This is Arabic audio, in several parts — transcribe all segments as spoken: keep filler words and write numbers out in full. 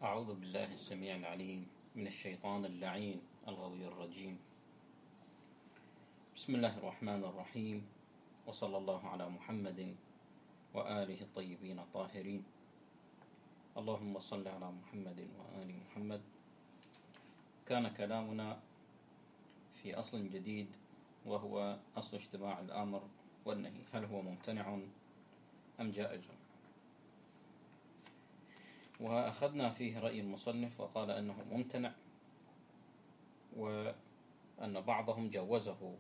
أعوذ بالله السميع العليم من الشيطان اللعين الغوي الرجيم. بسم الله الرحمن الرحيم، وصلى الله على محمد وآله الطيبين الطاهرين. اللهم صل على محمد وآل محمد. كان كلامنا في أصل جديد، وهو أصل اجتماع الأمر والنهي، هل هو ممتنع أم جائز؟ وأخذنا فيه رأي المصنف وقال أنه ممتنع، وأن بعضهم جوزه.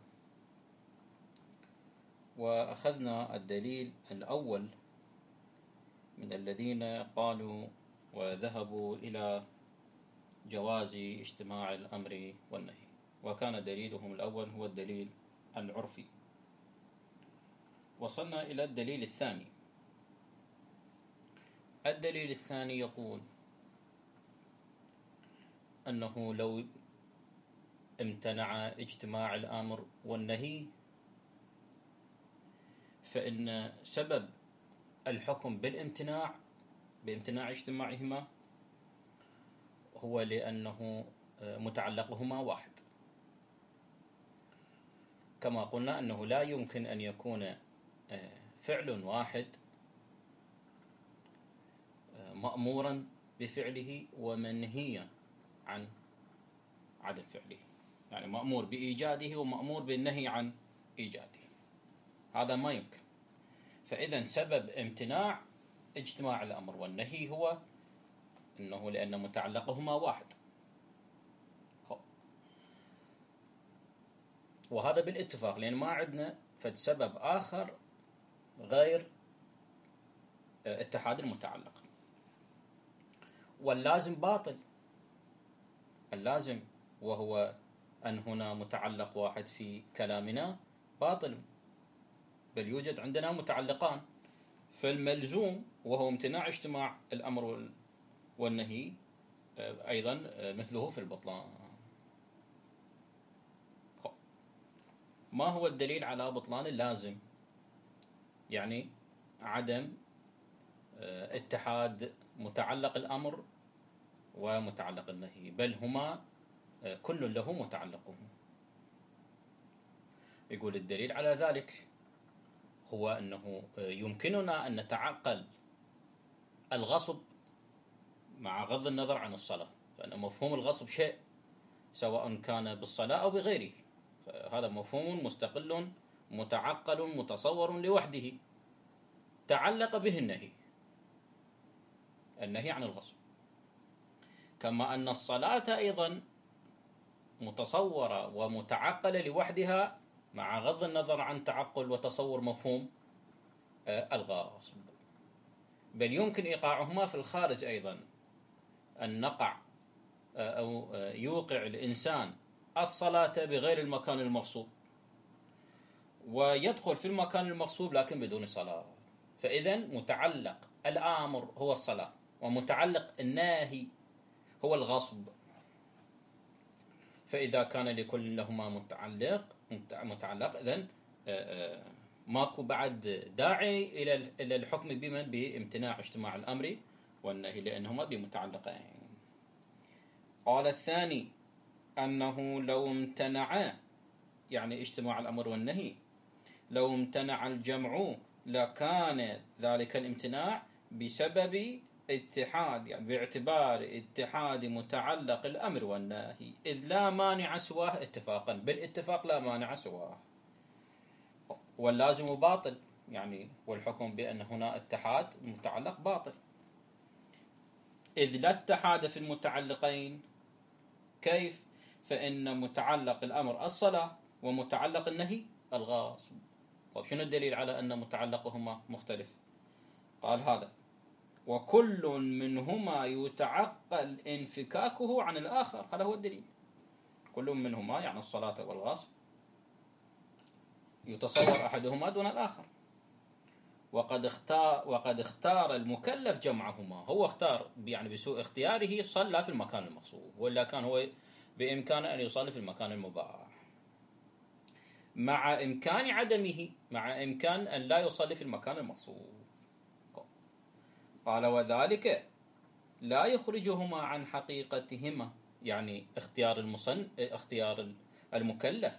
وأخذنا الدليل الأول من الذين قالوا وذهبوا إلى جواز اجتماع الأمر والنهي، وكان دليلهم الأول هو الدليل العرفي. وصلنا إلى الدليل الثاني. الدليل الثاني يقول أنه لو امتنع اجتماع الأمر والنهي فإن سبب الحكم بالامتناع بامتناع اجتماعهما هو لأنه متعلقهما واحد، كما قلنا أنه لا يمكن أن يكون فعل واحد مأمورا بفعله ومنهيا عن عدم فعله، يعني مأمور بإيجاده ومأمور بالنهي عن إيجاده، هذا ما يمكن. فإذا سبب امتناع اجتماع الأمر والنهي هو أنه لأن متعلقهما واحد، وهذا بالاتفاق، لأن ما عندنا فد سبب آخر غير اتحاد المتعلق. واللازم باطل، اللازم وهو أن هنا متعلق واحد في كلامنا باطل، بل يوجد عندنا متعلقان، فالملزوم وهو امتناع اجتماع الأمر والنهي أيضا مثله في البطلان. ما هو الدليل على بطلان اللازم؟ يعني عدم اتحاد متعلق الأمر ومتعلق النهي، بل هما كل له متعلقه. يقول الدليل على ذلك هو أنه يمكننا أن نتعقل الغصب مع غض النظر عن الصلاة، فإن مفهوم الغصب شيء سواء كان بالصلاة أو بغيره، فهذا مفهوم مستقل متعقل متصور لوحده تعلق به النهي النهي عن الغصب، كما أن الصلاة أيضا متصورة ومتعقلة لوحدها مع غض النظر عن تعقل وتصور مفهوم الغصب، بل يمكن إيقاعهما في الخارج أيضا، أن نقع أو يوقع الإنسان الصلاة بغير المكان المغصوب ويدخل في المكان المغصوب لكن بدون صلاة. فإذا متعلق الآمر هو الصلاة، ومتعلق الناهي هو الغصب. فإذا كان لكل لهما متعلق متعلق إذن ماكو بعد داعي إلى إلى الحكم بمن بامتناع اجتماع الأمر والنهي، لأنهما بمتعلقين. قال الثاني أنه لو امتنع، يعني اجتماع الأمر والنهي، لو امتنع الجمع لكان ذلك الامتناع بسبب اتحاد، يعني باعتبار اتحاد متعلق الأمر والنهي، إذ لا مانع سواه اتفاقا، بالاتفاق لا مانع سواه. واللازم باطل، يعني والحكم بأن هنا اتحاد متعلق باطل، إذ لا اتحاد في المتعلقين. كيف؟ فإن متعلق الأمر الصلاة ومتعلق النهي الغاصب. طيب شنو الدليل على أن متعلقهما مختلف؟ قال هذا: وكل منهما يتعقل انفكاكه عن الآخر. هذا هو الدليل. كل منهما يعني الصلاة والغصب يتصور أحدهما دون الآخر، وقد اختار وقد اختار المكلف جمعهما. هو اختار يعني بسوء اختياره صلى في المكان المغصوب، ولا كان هو بإمكانه أن يصلي في المكان المباح، مع إمكان عدمه، مع إمكان أن لا يصلي في المكان المغصوب. قال: وذلك لا يخرجهما عن حقيقتهما، يعني اختيار المصن اختيار المكلف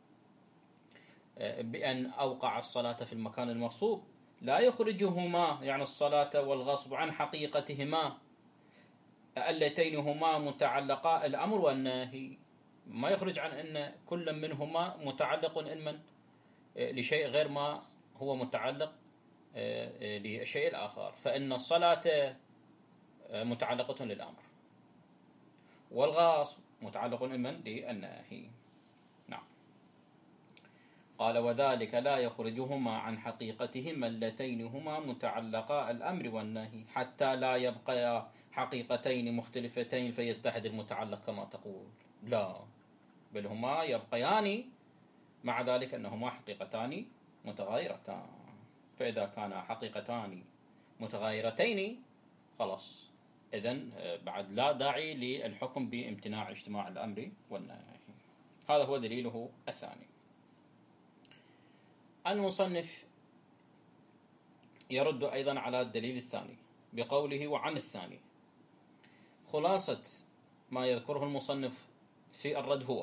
بأن أوقع الصلاة في المكان المغصوب لا يخرجهما، يعني الصلاة والغصب، عن حقيقتهما اللتين هما متعلقا الأمر والنهي. ما يخرج عن أن كل منهما متعلق إنما لشيء غير ما هو متعلق للشيء الآخر، فإن الصلاة متعلقة للأمر، والغاصب متعلق إنما للنهي. نعم. قال وذلك لا يخرجهما عن حقيقتهما اللتين هما متعلقا الأمر والنهي حتى لا يبقيا حقيقتين مختلفتين فيتحد المتعلق كما تقول، لا، بل هما يبقيان مع ذلك أنهما حقيقتان متغايرتان. فإذا كانا حقيقتان متغايرتين خلاص، إذن بعد لا داعي للحكم بامتناع اجتماع الأمر والنهي. هذا هو دليله الثاني. المصنف يرد أيضا على الدليل الثاني بقوله وعن الثاني. خلاصة ما يذكره المصنف في الرد هو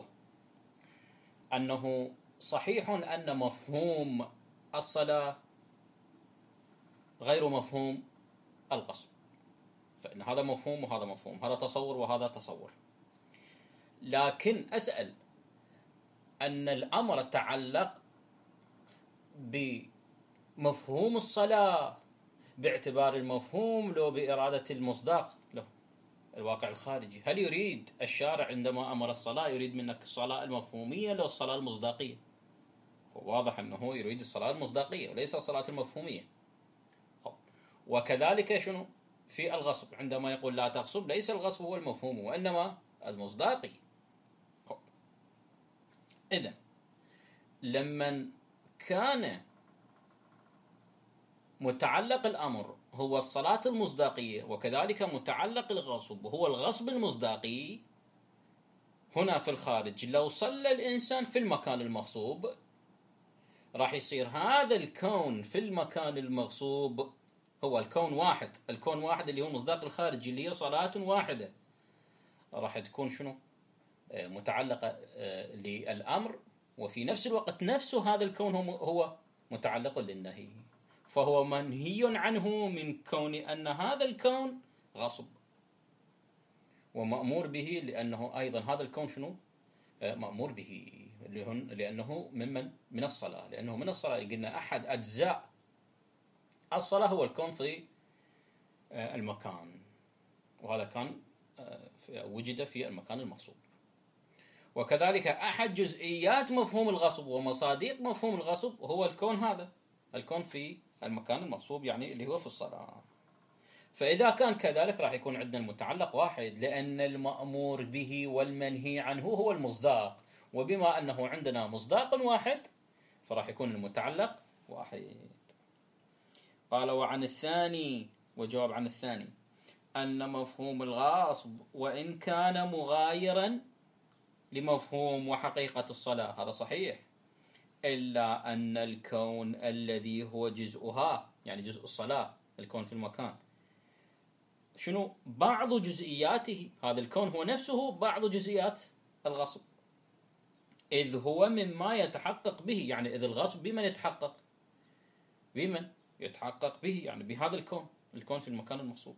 أنه صحيح أن مفهوم الصلاة غير مفهوم الغصب، فإن هذا مفهوم وهذا مفهوم، هذا تصور وهذا تصور، لكن أسأل أن الأمر تعلق بمفهوم الصلاة باعتبار المفهوم لو بإرادة المصداق له الواقع الخارجي. هل يريد الشارع عندما أمر الصلاة يريد منك الصلاة المفهومية لو الصلاة المصداقية؟ واضح أنه يريد الصلاة المصداقية وليس الصلاة المفهومية. وكذلك شنو في الغصب، عندما يقول لا تغصب ليس الغصب هو المفهوم وإنما المصداقي. إذن لمن كان متعلق الأمر هو الصلاة المصداقية وكذلك متعلق الغصب هو الغصب المصداقي، هنا في الخارج لو صلى الإنسان في المكان المغصوب راح يصير هذا الكون في المكان المغصوب هو الكون واحد، الكون واحد اللي هو المصداق الخارجي اللي هي صلاة واحدة، راح تكون شنو متعلقة للأمر، وفي نفس الوقت نفسه هذا الكون هو متعلق للنهي، فهو منهي عنه من كون أن هذا الكون غصب، ومأمور به لأنه أيضا هذا الكون شنو مأمور به لأنه ممن من الصلاة، لأنه من الصلاة. قلنا أحد أجزاء الصلاة هو الكون في المكان، وهذا كان وجد في المكان المغصوب. وكذلك أحد جزئيات مفهوم الغصب ومصادق مفهوم الغصب هو الكون، هذا الكون في المكان المغصوب يعني اللي هو في الصلاة. فإذا كان كذلك راح يكون عندنا المتعلق واحد، لأن المأمور به والمنهي عنه هو المصداق، وبما أنه عندنا مصداق واحد فراح يكون المتعلق واحد. قال وعن الثاني، وجواب عن الثاني، أن مفهوم الغصب وإن كان مغايرا لمفهوم وحقيقة الصلاة هذا صحيح، إلا أن الكون الذي هو جزءها يعني جزء الصلاة الكون في المكان شنو بعض جزئياته، هذا الكون هو نفسه بعض جزئيات الغصب، إذ هو مما يتحقق به، يعني إذ الغصب بمن يتحقق بمن يتحقق به يعني بهذا الكون، الكون في المكان المغصوب.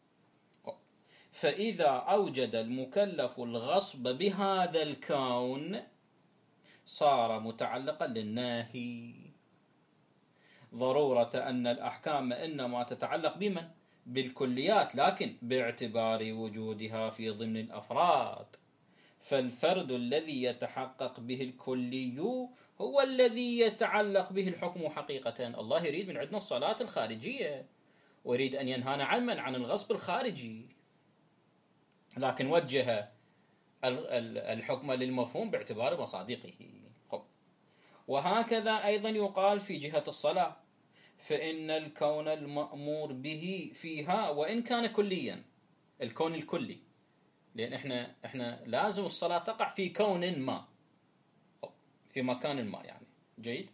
فإذا أوجد المكلف الغصب بهذا الكون صار متعلقا للناهي، ضرورة أن الأحكام إنما تتعلق بمن بالكليات لكن باعتبار وجودها في ضمن الأفراد، فالفرد الذي يتحقق به الكلي هو الذي يتعلق به الحكم حقيقة. الله يريد من عندنا الصلاة الخارجية ويريد أن ينهانا عن عن الغصب الخارجي، لكن وجه الحكم للمفهوم باعتبار مصادقه. وهكذا أيضا يقال في جهة الصلاة، فإن الكون المأمور به فيها وإن كان كليا، الكون الكلي، لأن إحنا إحنا لازم الصلاة تقع في كون ما، في مكان ما يعني جيد،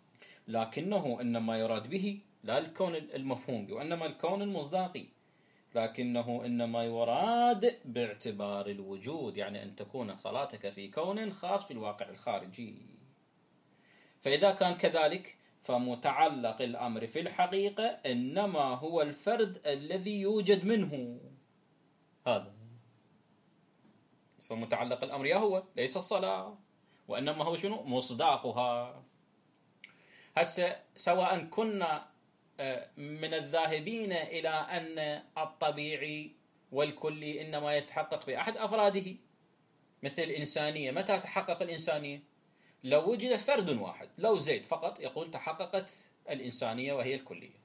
لكنه إنما يراد به لا الكون المفهوم وإنما الكون المصداقي، لكنه إنما يراد باعتبار الوجود، يعني أن تكون صلاتك في كون خاص في الواقع الخارجي. فإذا كان كذلك فمتعلق الأمر في الحقيقة إنما هو الفرد الذي يوجد منه. هذا فمتعلق الأمر يا هو ليس الصلاة، وإنما هو شنو؟ مصداقها. هسه سواء كنا من الذاهبين إلى أن الطبيعي والكلي إنما يتحقق بأحد أفراده، مثل الإنسانية. متى تحقق الإنسانية؟ لو وجد فرد واحد، لو زيد فقط، يقول تحققت الإنسانية وهي الكلية.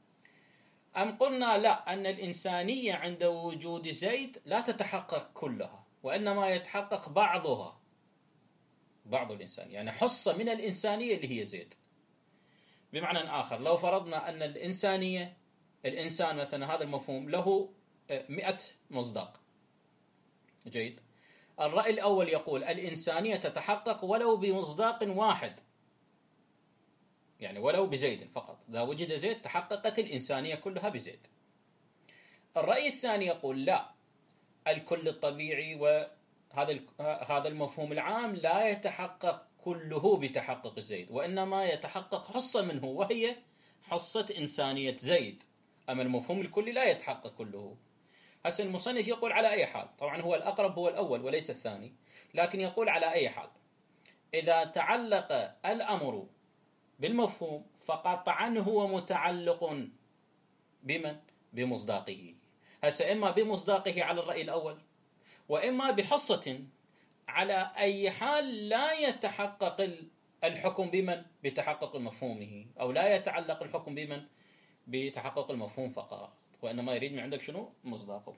أم قلنا لا، أن الإنسانية عند وجود زيد لا تتحقق كلها، وإنما يتحقق بعضها، بعض الإنسانية، يعني حصة من الإنسانية اللي هي زيد. بمعنى آخر، لو فرضنا أن الإنسانية، الإنسان مثلا، هذا المفهوم له مئة مصداق، جيد. الرأي الأول يقول الإنسانية تتحقق ولو بمصداق واحد، يعني ولو بزيد فقط. إذا وجد زيد تحققت الإنسانية كلها بزيد. الرأي الثاني يقول لا، الكل الطبيعي وهذا هذا المفهوم العام لا يتحقق كله بتحقق زيد، وإنما يتحقق حصة منه، وهي حصة إنسانية زيد. أما المفهوم الكلي لا يتحقق كله. هسه المصنف يقول على أي حال، طبعا هو الأقرب هو الأول وليس الثاني، لكن يقول على أي حال إذا تعلق الأمر بالمفهوم فقطعا هو متعلق بمن؟ بمصداقه. هسه إما بمصداقه على الرأي الأول، وإما بحصة. على أي حال لا يتحقق الحكم بمن؟ بتحقق مفهومه، أو لا يتعلق الحكم بمن؟ بتحقق المفهوم فقط، وإنما يريد من عندك شنو؟ مصداقه.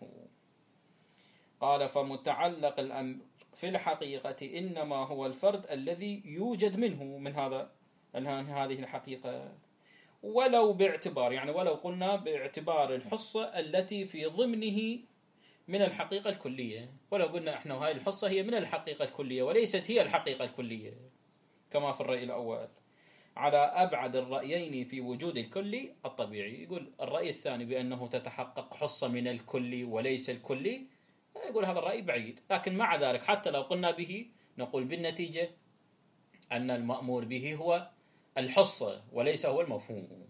قال فمتعلق الأمر في الحقيقة إنما هو الفرد الذي يوجد منه، من هذا هذه الحقيقة، ولو باعتبار، يعني ولو قلنا باعتبار الحصة التي في ضمنه من الحقيقة الكلية. ولو قلنا احنا هاي الحصة هي من الحقيقة الكلية وليست هي الحقيقة الكلية، كما في الرأي الأول، على أبعد الرأيين في وجود الكلي الطبيعي. يقول الرأي الثاني بأنه تتحقق حصة من الكلي وليس الكلي، يقول هذا الرأي بعيد. لكن مع ذلك حتى لو قلنا به، نقول بالنتيجة أن المأمور به هو الحصة وليس هو المفهوم.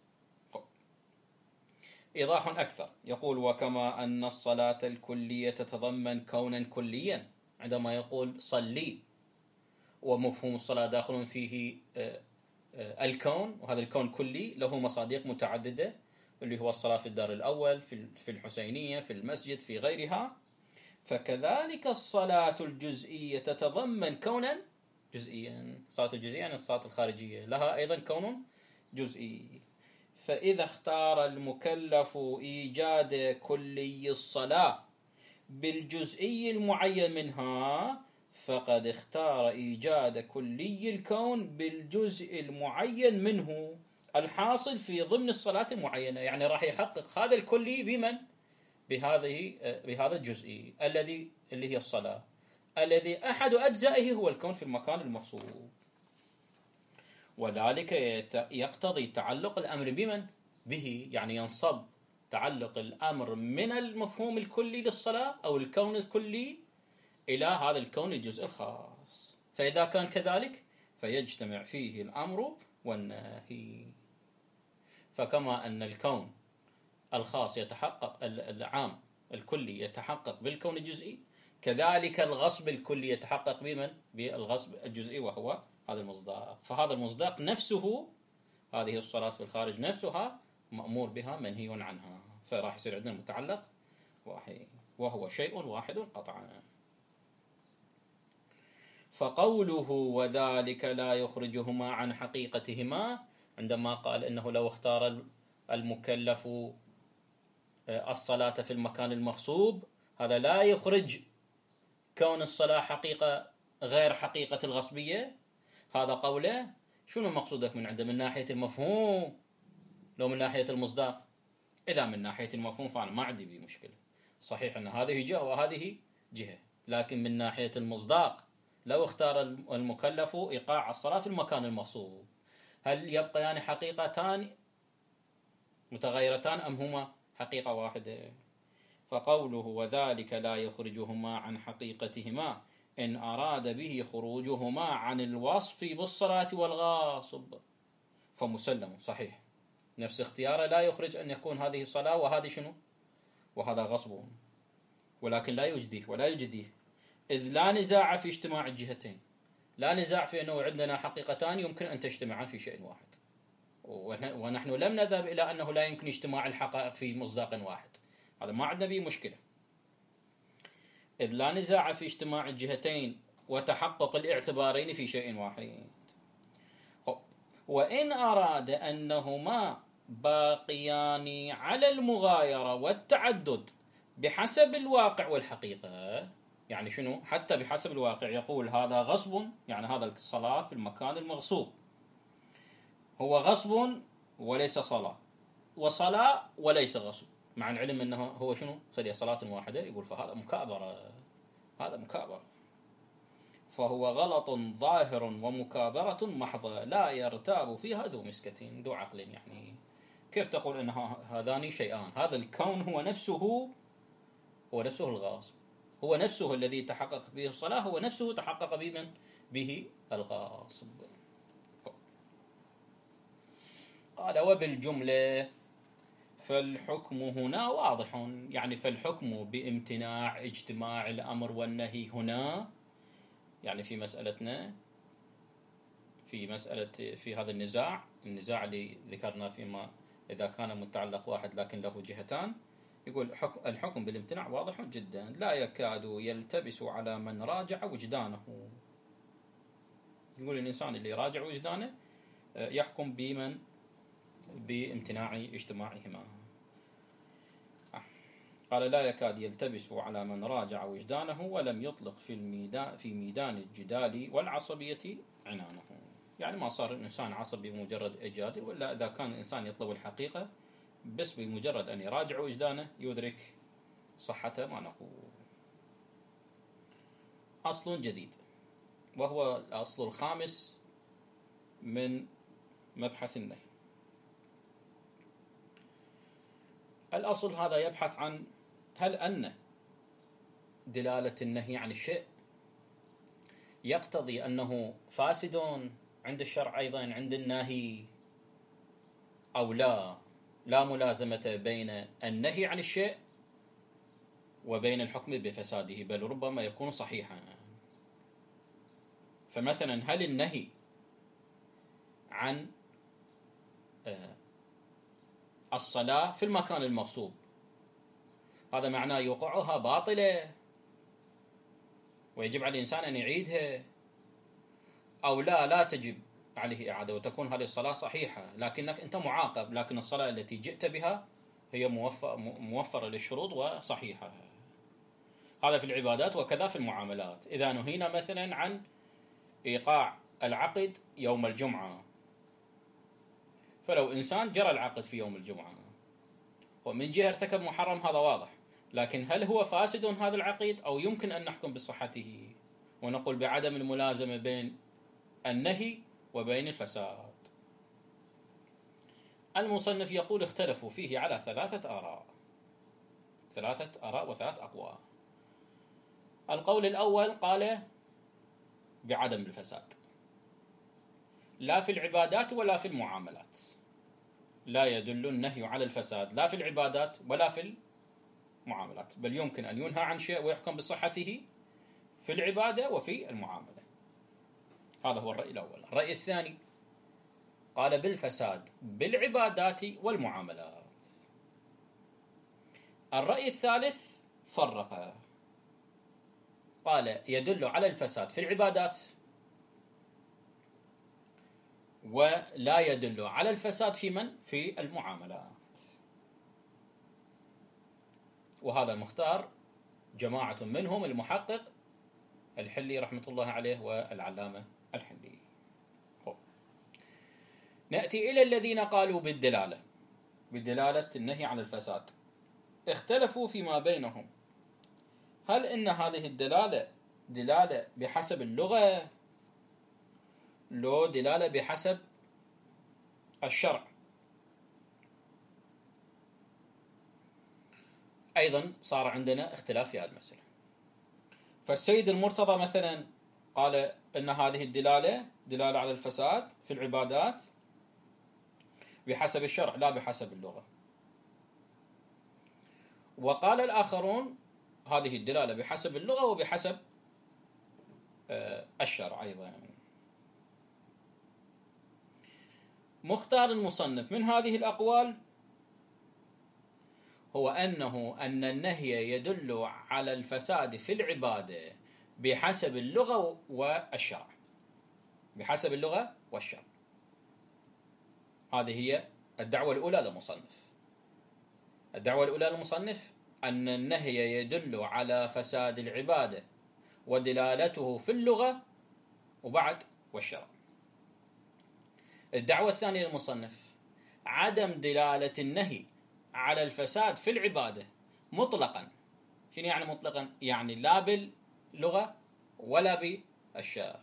إيضاح أكثر، يقول وكما أن الصلاة الكلية تتضمن كونا كليا، عندما يقول صلي ومفهوم الصلاة داخل فيه الكون، وهذا الكون كلي له مصادق متعددة، اللي هو الصلاة في الدار الأول، في الحسينية، في المسجد، في غيرها. فكذلك الصلاة الجزئية تتضمن كونا جزئيا. الصلاة الجزئية يعني الصلاة الخارجية لها أيضا كون جزئي. فإذا اختار المكلف إيجاد كلي الصلاة بالجزئي المعين منها، فقد اختار إيجاد كلي الكون بالجزء المعين منه الحاصل في ضمن الصلاة المعينة. يعني راح يحقق هذا الكلي بمن؟ بهذه بهذا الجزئي الذي اللي هي الصلاة، الذي أحد أجزائه هو الكون في المكان المخصوص. وذلك يقتضي تعلق الأمر بمن؟ به، يعني ينصب تعلق الأمر من المفهوم الكلي للصلاة أو الكون الكلي إلى هذا الكون الجزء الخاص. فإذا كان كذلك فيجتمع فيه الأمر والنهي. فكما أن الكون الخاص يتحقق، العام الكلي يتحقق بالكون الجزئي، كذلك الغصب الكلي يتحقق بمن؟ بالغصب الجزئي، وهو هذا المصداق. فهذا المصداق نفسه، هذه الصلاة في الخارج نفسها مأمور بها منهي عنها. فراح يصير عندنا متعلق واحد، وهو شيء واحد قطعا. فقوله وذلك لا يخرجهما عن حقيقتهما، عندما قال إنه لو اختار المكلف الصلاة في المكان المغصوب، هذا لا يخرج كون الصلاة حقيقة غير حقيقة الغصبية. هذا قوله. شنو مقصودك من عنده؟ من ناحية المفهوم لو من ناحية المصداق؟ إذا من ناحية المفهوم فأنا ما عندي بي مشكلة، صحيح أن هذه جهة وهذه جهة، لكن من ناحية المصداق لو اختار المكلف إيقاع الصلاة في المكان المغصوب، هل يبقيان يعني حقيقتان متغيرتان أم هما حقيقة واحدة؟ فقوله وذلك لا يخرجهما عن حقيقتهما إن أراد به خروجهما عن الوصف بالصلاة والغاصب فمسلم صحيح، نفس اختياره لا يخرج أن يكون هذه صلاة وهذه شنو؟ وهذا غصب، ولكن لا يجديه ولا يجديه، إذ لا نزاع في اجتماع الجهتين، لا نزاع في أنه عندنا حقيقتان يمكن أن تجتمعان في شيء واحد، ونحن لم نذهب إلى أنه لا يمكن اجتماع الحقائق في مصداق واحد، هذا ما عندنا به مشكلة. إذ لا نزاع في اجتماع الجهتين وتحقق الاعتبارين في شيء واحد. وإن أراد أنهما باقيان على المغايرة والتعدد بحسب الواقع والحقيقة، يعني شنو؟ حتى بحسب الواقع يقول هذا غصب، يعني هذا الصلاة في المكان المغصوب هو غصب وليس صلاة، وصلاة وليس غصب، مع العلم أنه هو شنو؟ صلاة واحدة، يقول فهذا مكابرة، هذا مكابرة، فهو غلط ظاهر ومكابرة محضة لا يرتاب فيها ذو مسكة ذو عقل. يعني كيف تقول أن هذان شيئان؟ هذا الكون هو نفسه هو نفسه الغاصب، هو نفسه الذي تحقق به الصلاة، هو نفسه تحقق به من به الغاصب. قال وبالجملة فالحكم هنا واضح، يعني فالحكم بامتناع اجتماع الأمر والنهي هنا، يعني في مسألتنا في مسألة في هذا النزاع النزاع اللي ذكرنا فيما إذا كان متعلق واحد لكن له جهتان، يقول الحكم بالامتناع واضح جدا لا يكاد يلتبس على من راجع وجدانه. يقول الإنسان اللي راجع وجدانه يحكم بمن بامتناع اجتماعهما. قال لا يكاد يلتبس على من راجع وجدانه ولم يطلق في الميدان في ميدان الجدال والعصبية عنانه، يعني ما صار الإنسان عصبي بمجرد إيجاده، ولا إذا كان الإنسان يطلب الحقيقة بس بمجرد أن يراجع وجدانه يدرك صحة ما نقول. أصل جديد، وهو الأصل الخامس من مبحث النهي. الأصل هذا يبحث عن هل أن دلالة النهي عن الشيء يقتضي أنه فاسد عند الشرع أيضا عند الناهي، أو لا لا ملازمة بين النهي عن الشيء وبين الحكم بفساده، بل ربما يكون صحيحا. فمثلا هل النهي عن الصلاة في المكان المغصوب هذا معناه يوقعها باطلة ويجب على الإنسان أن يعيدها، أو لا لا تجب عليه إعادة وتكون هذه الصلاة صحيحة لكنك أنت معاقب، لكن الصلاة التي جئت بها هي موفرة للشروط وصحيحة. هذا في العبادات وكذا في المعاملات. إذا نهينا مثلا عن إيقاع العقد يوم الجمعة، فلو إنسان جرى العقد في يوم الجمعة ومن جهة ارتكب محرم هذا واضح، لكن هل هو فاسد هذا العقد أو يمكن أن نحكم بصحته ونقول بعدم الملازمة بين النهي وبين الفساد؟ المصنف يقول اختلفوا فيه على ثلاثة آراء ثلاثة آراء وثلاث أقوال. القول الأول قال بعدم الفساد، لا في العبادات ولا في المعاملات، لا يدل النهي على الفساد لا في العبادات ولا في المعاملات، بل يمكن أن ينهى عن شيء ويحكم بصحته في العبادة وفي المعاملة. هذا هو الرأي الأول. الرأي الثاني قال بالفساد بالعبادات والمعاملات. الرأي الثالث فرق، قال يدل على الفساد في العبادات ولا يدل على الفساد في من؟ في المعاملات. وهذا مختار جماعة منهم المحقق الحلي رحمة الله عليه والعلامة الحلي. نأتي إلى الذين قالوا بالدلالة بدلالة النهي عن الفساد. اختلفوا فيما بينهم هل إن هذه الدلالة دلالة بحسب اللغة لو دلالة بحسب الشرع. أيضا صار عندنا اختلاف في هذه المسألة. فالسيد المرتضى مثلا قال أن هذه الدلالة دلالة على الفساد في العبادات بحسب الشرع لا بحسب اللغة. وقال الآخرون هذه الدلالة بحسب اللغة وبحسب الشرع أيضا. مختار المصنف من هذه الأقوال هو أنه أن النهي يدل على الفساد في العبادة بحسب اللغة والشرع، بحسب اللغة والشرع. هذه هي الدعوة الأولى للمصنف. الدعوة الأولى للمصنف أن النهي يدل على فساد العبادة ودلالته في اللغة وبعد والشرع. الدعوة الثانية للمصنف عدم دلالة النهي على الفساد في العبادة مطلقا. شنو يعني مطلقا؟ يعني لا باللغة ولا بالشرع.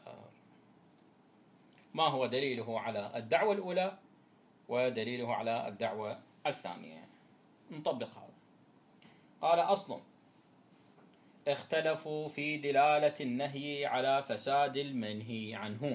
ما هو دليله على الدعوة الأولى ودليله على الدعوة الثانية؟ نطبق هذا. قال أصل اختلفوا في دلالة النهي على فساد المنهي عنه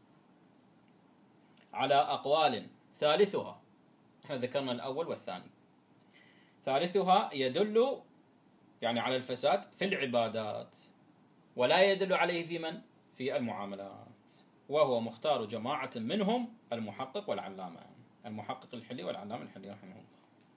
على أقوال، ثالثها، احنا ذكرنا الأول والثاني، ثالثها يدل يعني على الفساد في العبادات ولا يدل عليه في من؟ في المعاملات، وهو مختار جماعة منهم المحقق والعلامة، المحقق الحلي والعلامة الحلي رحمه الله.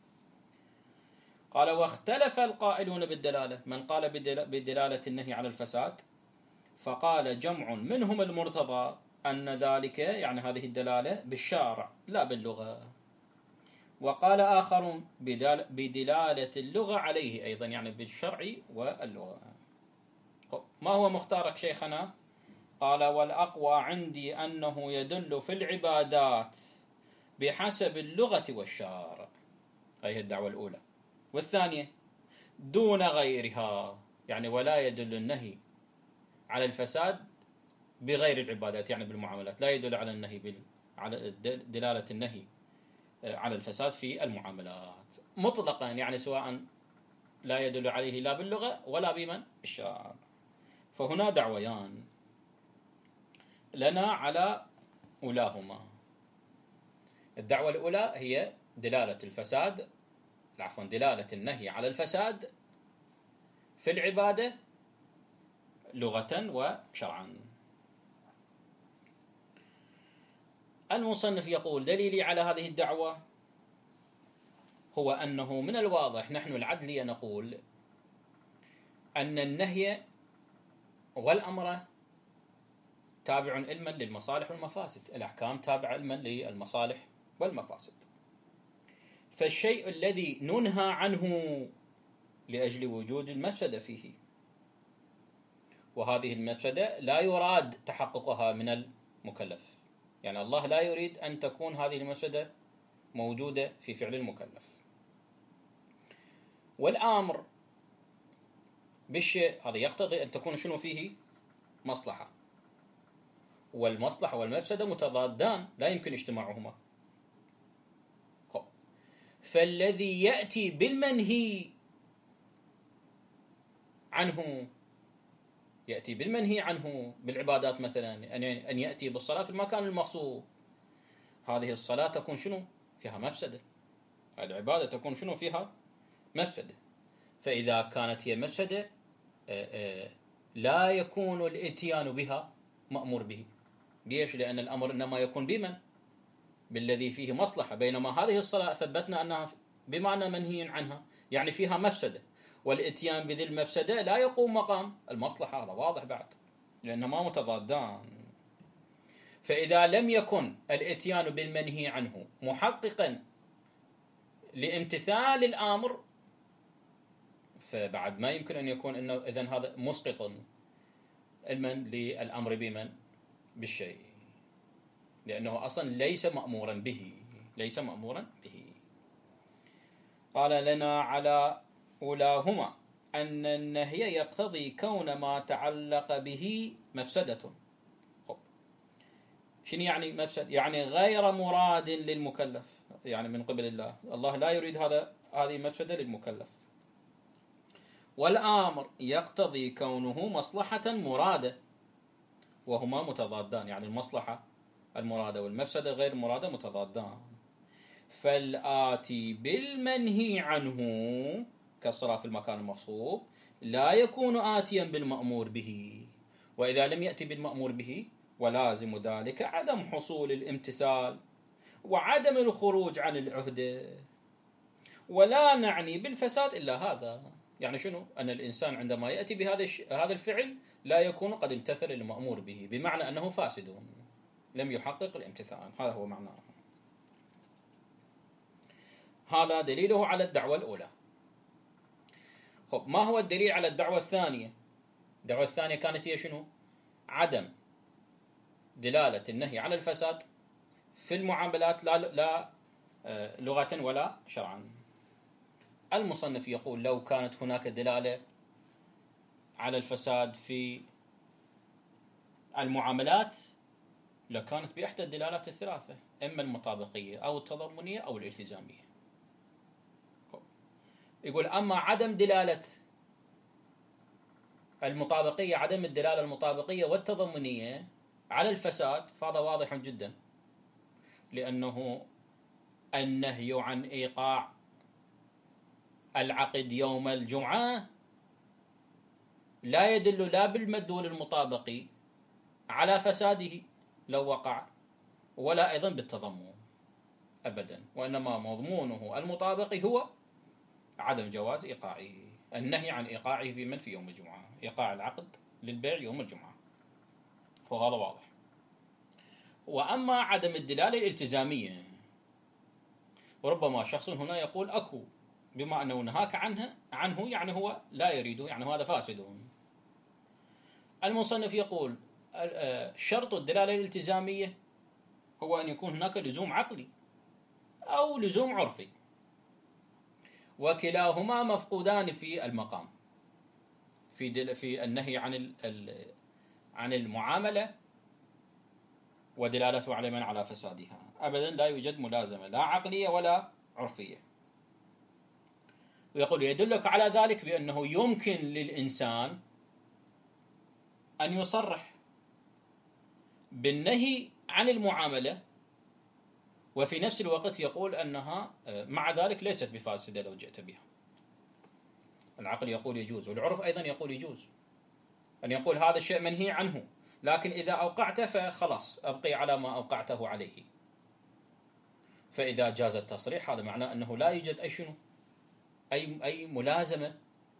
قال واختلف القائلون بالدلالة، من قال بدلالة النهي على الفساد فقال جمع منهم المرتضى أن ذلك يعني هذه الدلالة بالشارع لا باللغة، وقال آخرون بدلالة اللغة عليه أيضا يعني بالشرع واللغة. ما هو مختارك شيخنا؟ قال والأقوى عندي أنه يدل في العبادات بحسب اللغة والشرع، هذه الدعوة الأولى. والثانية دون غيرها يعني ولا يدل النهي على الفساد بغير العبادات يعني بالمعاملات، لا يدل على النهي بال... على دلالة النهي على الفساد في المعاملات مطلقا، يعني سواء لا يدل عليه لا باللغة ولا بمن الشرع. فهنا دعويان لنا على أولاهما. الدعوة الأولى هي دلالة الفساد عفوا دلالة النهي على الفساد في العبادة لغة وشرعا. المصنف يقول دليلي على هذه الدعوة هو أنه من الواضح نحن العدلية نقول أن النهي والأمر تابع علما للمصالح والمفاسد، الأحكام تابعة علما للمصالح والمفاسد. فالشيء الذي ننهى عنه لأجل وجود المفسدة فيه، وهذه المفسدة لا يراد تحققها من المكلف، يعني الله لا يريد أن تكون هذه المفسدة موجودة في فعل المكلف. والأمر بالشيء هذا يقتضي أن تكون شنو فيه مصلحة، والمصلحة والمفسدة متضادان لا يمكن اجتماعهما. فالذي يأتي بالمنهي عنه يأتي بالمنهي عنه بالعبادات مثلا أن يأتي بالصلاة في المكان المخصوص، هذه الصلاة تكون شنو فيها مفسدة، العبادة تكون شنو فيها مفسدة. فإذا كانت هي مفسدة لا يكون الاتيان بها مأمور به. ليش؟ لأن الأمر إنما يكون بمن؟ بالذي فيه مصلحة، بينما هذه الصلاة ثبتنا أنها بمعنى منهي عنها يعني فيها مفسدة، والاتيان بذي المفسدة لا يقوم مقام المصلحة، هذا واضح بعد لأنهما متضادان. فإذا لم يكن الاتيان بالمنهي عنه محققا لامتثال الأمر فبعد ما يمكن أن يكون إنه إذن هذا مسقط المن للأمر بمن بالشيء، لأنه أصلا ليس مأمورا به ليس مأمورا به. قال لنا على أولاهما أن النهي يقتضي كون ما تعلق به مفسدة. شنو يعني مفسد؟ يعني غير مراد للمكلف، يعني من قبل الله، الله لا يريد هذا هذه مفسدة للمكلف. والآمر يقتضي كونه مصلحة مرادة، وهما متضادان، يعني المصلحة المرادة والمفسدة غير المرادة متضادان. فالآتي بالمنهي عنه كالصلاة في المكان المغصوب لا يكون آتيا بالمأمور به، وإذا لم يأتي بالمأمور به ولازم ذلك عدم حصول الامتثال وعدم الخروج عن العهدة. ولا نعني بالفساد إلا هذا، يعني شنو؟ أن الإنسان عندما يأتي بهذا هذا الفعل لا يكون قد امتثل المأمور به، بمعنى أنه فاسد لم يحقق الامتثال، هذا هو معناه. هذا دليله على الدعوة الأولى. خب، ما هو الدليل على الدعوة الثانية؟ الدعوة الثانية كانت هي شنو؟ عدم دلالة النهي على الفساد في المعاملات لا, لا لغة ولا شرعا. المصنف يقول لو كانت هناك دلالة على الفساد في المعاملات لكانت بإحدى الدلالات الثلاثة، إما المطابقية أو التضمنية أو الالتزامية. يقول أما عدم دلالة المطابقية، عدم الدلالة المطابقية والتضمنية على الفساد فهذا واضح جدا، لأنه النهي عن إيقاع العقد يوم الجمعة لا يدل لا بالمدلول المطابقي على فساده لو وقع، ولا أيضا بالتضمن أبدا، وإنما مضمونه المطابقي هو عدم جواز إيقاعه، النهي عن إيقاعه في من في يوم الجمعة، إيقاع العقد للبيع يوم الجمعة، وهذا واضح. وأما عدم الدلالة الالتزامية، وربما شخص هنا يقول أكو، بما أنه نهاك عنه عنه يعني هو لا يريده، يعني هذا فاسد. المصنف يقول شرط الدلالة الالتزامية هو أن يكون هناك لزوم عقلي أو لزوم عرفي، وكلاهما مفقودان في المقام، في في النهي عن عن المعاملة ودلالته على من على فسادها، أبدا لا يوجد ملازمة لا عقلية ولا عرفية. ويقول يدلك على ذلك بأنه يمكن للإنسان أن يصرح بالنهي عن المعاملة وفي نفس الوقت يقول أنها مع ذلك ليست بفاسدة لو جئت بها. العقل يقول يجوز، والعرف أيضا يقول يجوز أن يقول هذا الشيء منهي عنه، لكن إذا أوقعته فخلاص أبقي على ما أوقعته عليه. فإذا جاز التصريح هذا معناه أنه لا يوجد أي شنو أي أي ملازمة،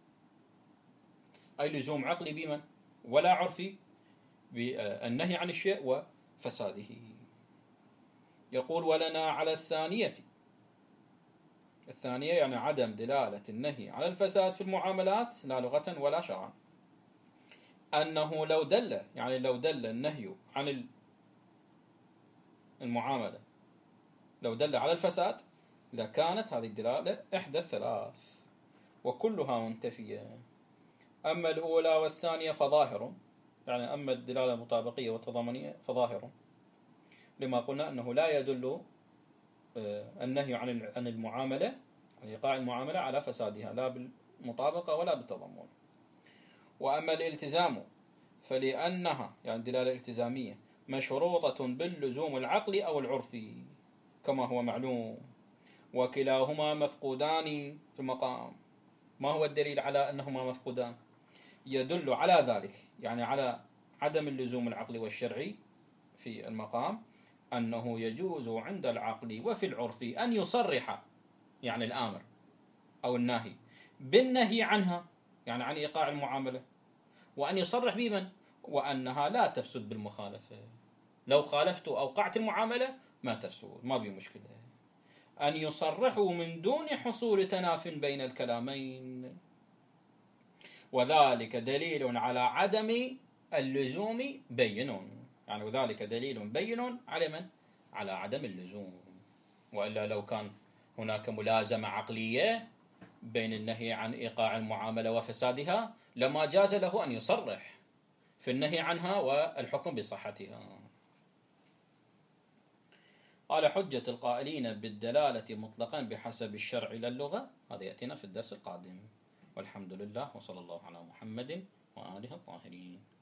أي لزوم عقلي بمن ولا عرفي بالنهي عن الشيء وفساده. يقول ولنا على الثانية، الثانية يعني عدم دلالة النهي على الفساد في المعاملات لا لغة ولا شرعا، أنه لو دل، يعني لو دل النهي عن المعاملة لو دل على الفساد لكانت هذه الدلالة إحدى الثلاث وكلها منتفية. أما الأولى والثانية فظاهر، يعني أما الدلالة المطابقية والتضامنية فظاهر، لما قلنا أنه لا يدل النهي عن المعاملة عن إيقاع المعاملة على فسادها لا بالمطابقة ولا بالتضمن. وأما الالتزام فلأنها يعني الدلالة الالتزامية مشروطة باللزوم العقلي أو العرفي كما هو معلوم، وكلاهما مفقودان في المقام. ما هو الدليل على أنهما مفقودان؟ يدل على ذلك، يعني على عدم اللزوم العقلي والشرعي في المقام، أنه يجوز عند العقل وفي العرف أن يصرح، يعني الآمر أو الناهي، بالنهي عنها يعني عن إيقاع المعاملة، وأن يصرح بمن وأنها لا تفسد بالمخالفة، لو خالفت أوقعت المعاملة ما تفسد، ما بي مشكلة. أن يصرحوا من دون حصول تناف بين الكلامين، وذلك دليل على عدم اللزوم بين، يعني وذلك دليل بين على من؟ على عدم اللزوم. وإلا لو كان هناك ملازمة عقلية بين النهي عن إيقاع المعاملة وفسادها لما جاز له أن يصرح في النهي عنها والحكم بصحتها. قال حجة القائلين بالدلالة مطلقا بحسب الشرع إلى اللغة، هذا يأتينا في الدرس القادم. والحمد لله، وصلى الله على محمد وآله الطاهرين.